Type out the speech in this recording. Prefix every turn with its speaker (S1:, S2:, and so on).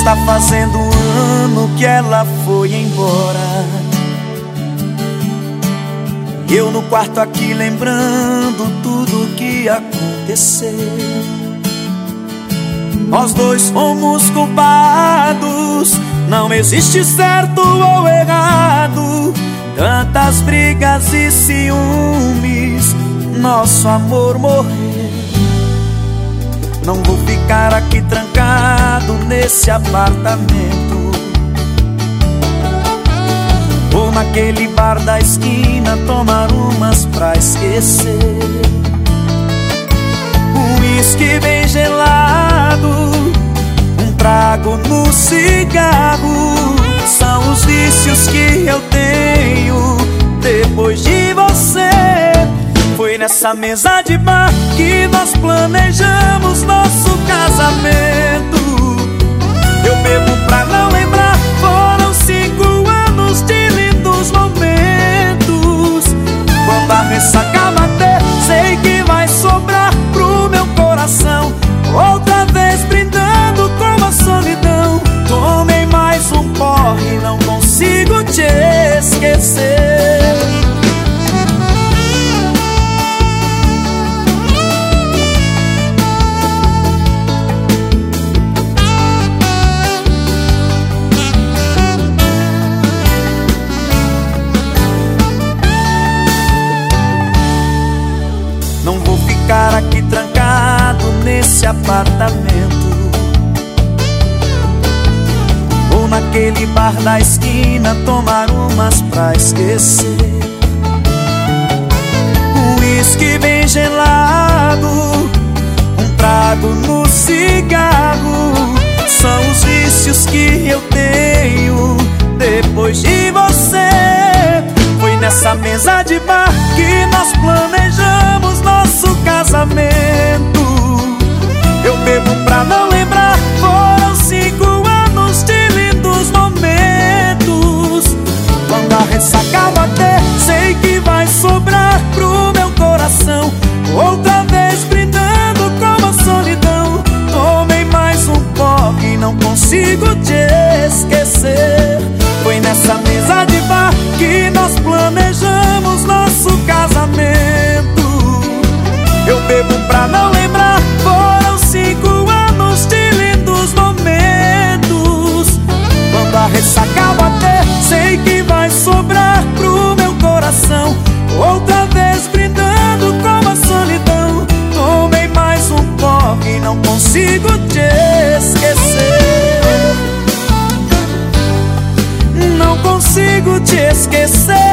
S1: está fazendo um ano que ela foi embora. Eu no quarto aqui lembrando tudo que aconteceu. Nós dois fomos culpados, não existe certo ou errado. Tantas brigas e ciúmes, nosso amor morreu. Não vou ficar aqui trancado nesse apartamento, ou naquele bar da esquina tomar umas pra esquecer. Um uísque bem gelado, um trago no cigarro, são os vícios que eu tenho depois de você. Foi nessa mesa de bar que nós planejamos nosso casamento. Eu bebo pra não lembrar, foram 5 anos de lindos momentos. Quando a ressaca bater, sei que vai sobrar pro meu coração. Outra vez brindando com a solidão. Tomei mais um porre, não consigo te esquecer. Não vou ficar aqui trancado nesse apartamento, ou naquele bar da esquina tomar umas pra esquecer. Um uísque bem gelado, um trago no cigarro, são os vícios que eu tenho depois de você. Foi nessa mesa de bar que nós planejamos nosso casamento. Eu bebo pra não lembrar, foram 5 anos de lindos momentos. Quando a ressaca bater, sei que vai sobrar pro meu coração. Outra vez brindando com a solidão. Tomei mais um porre, não consigo te esquecer. Foi nessa mesa de bar que nós planejamos nosso casamento. Eu bebo pra não lembrar, foram 5 anos de lindos momentos. Quando a ressaca bater, sei que vai sobrar pro meu coração. Outra vez brindando com a solidão. Tomei mais um porre, não consigo te esquecer. Não consigo te esquecer.